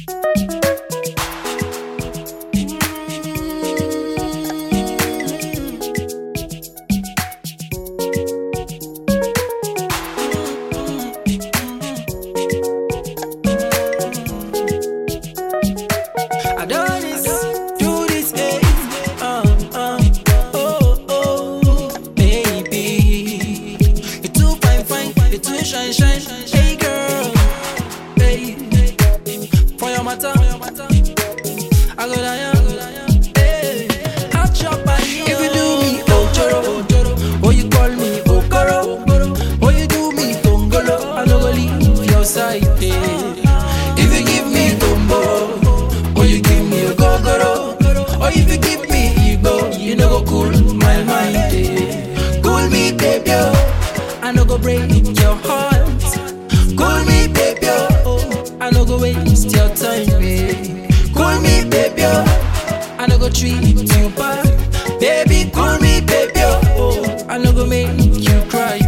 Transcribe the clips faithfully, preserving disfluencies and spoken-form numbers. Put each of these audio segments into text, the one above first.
Shine, shine, hey girl, hey, for your matter, I go down, hey, hot chop by you. If you do me Ojoro, or you call me Okoro, or you do me Tongolo, I no go leave your side, hey. If you give me Tombo, or you give me a Gogoro, or if you give me Igbo, you no go cool my mind, hey. Cool me, baby, I no go break your heart. Call me, baby, oh, I no go waste your time, baby. Call me, baby, oh, I no go treat you bad. Baby, call me, baby, oh, I no go make you cry.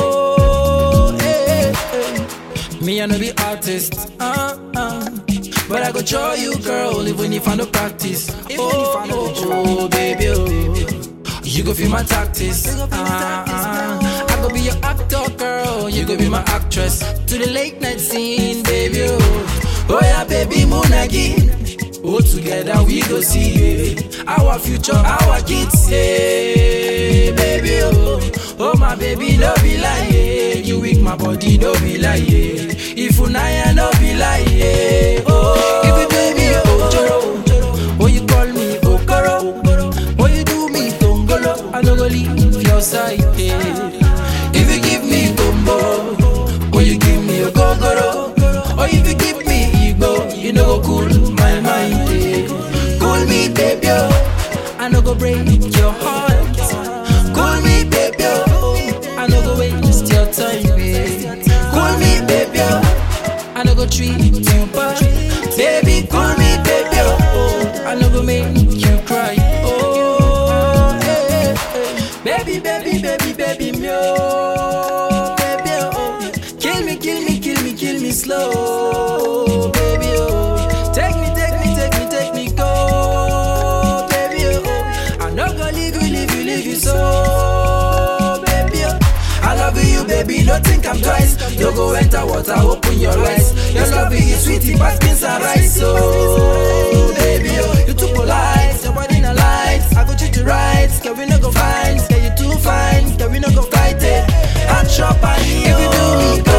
Oh, hey, hey. Me I no be artist, uh, uh, but I go show you, girl, even if I no practice. Oh, oh, oh, baby, oh, you go feel my tactics. Uh, uh, I go be your actor, girl, you go be my actress. To the late night scene, baby, oh, oh yeah, baby, Monagi. Oh, together we go see yeah. Our future, our kids, yeah, baby, oh, oh my baby, no be lie, yeah. You weak my body, no be lie, yeah. If unaya, no be lie, yeah. Oh, if you baby, oh, Joro, oh you call me Okoro, oh you do me Tongolo, I no go leave your side, yeah. If you give me Tombo, or you give me a Gogoro, or if you give me Igbo, you no go cool my mind, eh. Cool me, baby, oh, I no go break your heart. Cool me, baby, oh, I no go waste your time, eh. Cool me, baby, oh, I no go treat you bad. Baby, cool me, baby, oh, I no go make you cry. Oh, hey, hey. Baby, baby, baby, baby, me, oh, baby, oh, kill me, kill me, kill me, kill me slow, baby, oh, take me, take me, take me, take me, go, baby, oh, I no go leave you, leave you, leave you so, baby, oh, I love you, baby, don't think I'm twice. You go enter water, open your eyes. Your love is sweetie, but beans and rice, so, baby, oh, you too polite, your body no light. I go treat you right, can we no go find? Can you too fine? Can we no go fight it? And shop and if you do me.